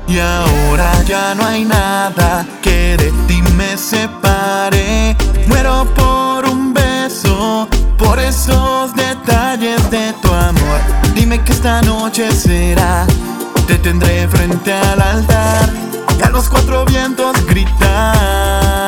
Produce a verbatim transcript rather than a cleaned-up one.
Y ahora ya no hay nada que de ti me separe. Muero por un beso, por esos detalles de tu amor. Dime que esta noche será, te tendré frente al altar y a los cuatro vientos gritar.